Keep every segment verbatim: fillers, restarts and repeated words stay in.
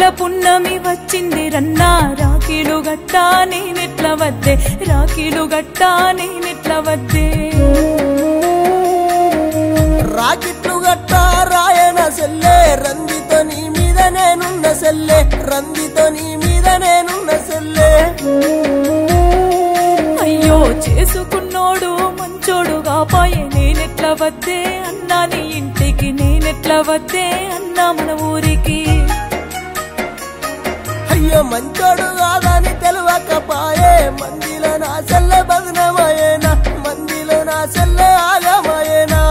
రాఖీల పున్నమి వచ్చింది రన్నా రాఖీలు గట్టా నేనెట్ల వద్దే రాఖీలు గట్టా నేనెట్ల వద్దే రాకెట్లు గట్టా రాయన సెల్లే రందితో నీ మీద నేనున్న సెల్లే రందితో నీ మీద నేనున్న సెల్లే అయ్యో చేసుకున్నోడు మంచోడుగా పాయే నేనెట్ల వద్దే అన్నా నీ ఇంటికి నేనెట్ల వద్దే అన్నా మన ఊరికి అయ్యో మంచోడు కాదని తెలవకపాయే మందిలో నా సెల్లె బదనమాయేనా మందిలో నా సెల్లె ఆగమాయేనా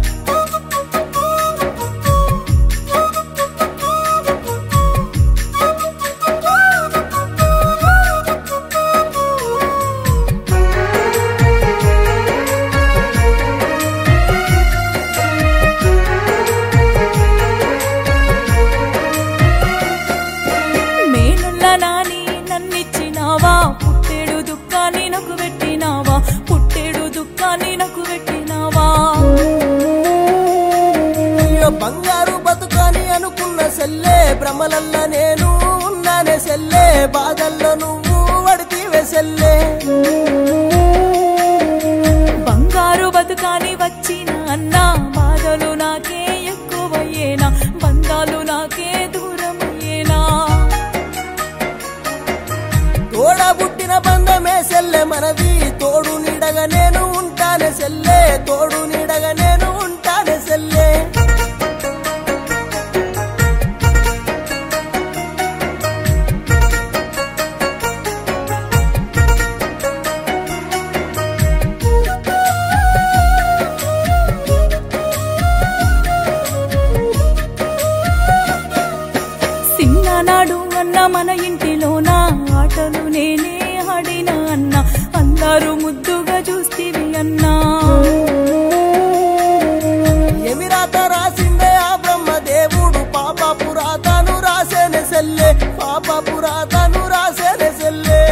నాని నన్నిచ్చినావా పుట్టేడు దుఃఖాన్ని నాకు పెట్టినావా పుట్టేడు దుఃఖాన్ని నాకు పెట్టినావా అయ్యో బంగారు బతుకాని అనుకున్న సెల్లే భ్రమలల్ల నేను ఉన్నానే సెల్లే బాధల్లో నువ్వు వడితివే సెల్లే బంగారు బతుకాని వచ్చిన అన్నా బాధలు నాకే ఎక్కువయ్యేనా బంధాలు నాకే దూరమయ్యేనా తోడబుట్టిన బంధమే సెల్లె మనది తోడు నీడగా నేను ఉంటానే సెల్లే తోడు నీడగా నేను ఉంటానే సెల్లే నాడు అన్న మన ఇంటిలోనా ఆటలు నేనే ఆడినా అన్న అందరూ ముద్దుగా చూస్తీవి అన్నా ఎమిరాత రాసిందే ఆ బ్రహ్మదేవుడు పాప పురాతను రాసేనే సెల్లే పాప పురాతను రాసేనే సెల్లే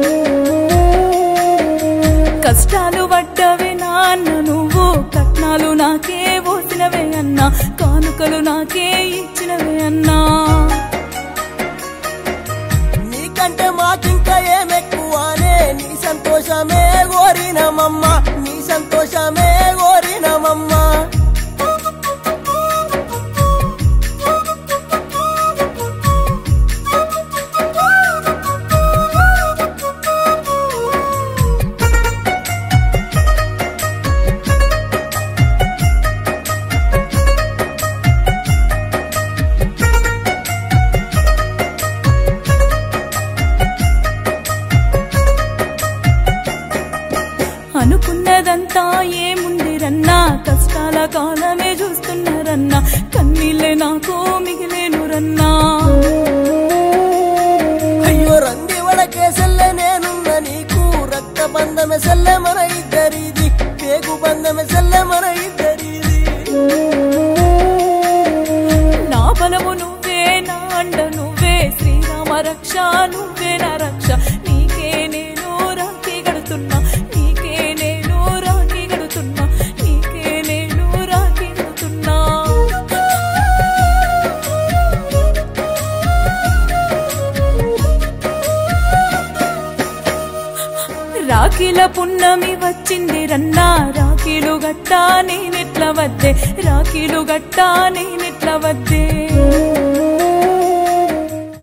కష్టాలు పడ్డవే నా అన్న నువ్వు కట్నాలు నాకే పోసినవే అన్నా కానుకలు నాకే ఇచ్చినవే అన్నా అంటే మాకింకా ఏమెక్కువనే నీ సంతోషమే కోరినమమ్మ నీ సంతోషమే కోరినమమ్మ అనుకున్నదంతా ఏముంది రన్నా కష్టాల కాలమే చూస్తున్నారన్నా కన్నీళ్ళే నాకు మిగిలేను రన్నా అయ్యో రంది వడకే సెల్లె నేనున్న నీకు రక్త బంధమే సెల్లె మన ఇద్దరిది పేగు బంధమే సెల్లె మన ఇద్దరిది నా బలము నువ్వే నా అండ నువ్వే శ్రీరామ రక్ష నువ్వే నా రక్ష నీకే నేను రాఖీ గడుతున్నా నీకే నేను రాఖీ గడుతున్నా నీకే నేను రాఖీ గడుతున్నా రాఖీల పున్నమి వచ్చింది రన్నా రాఖీలు గట్టా నేనెట్ల వద్దే రాఖీలు గట్టా నేనెట్ల వద్దే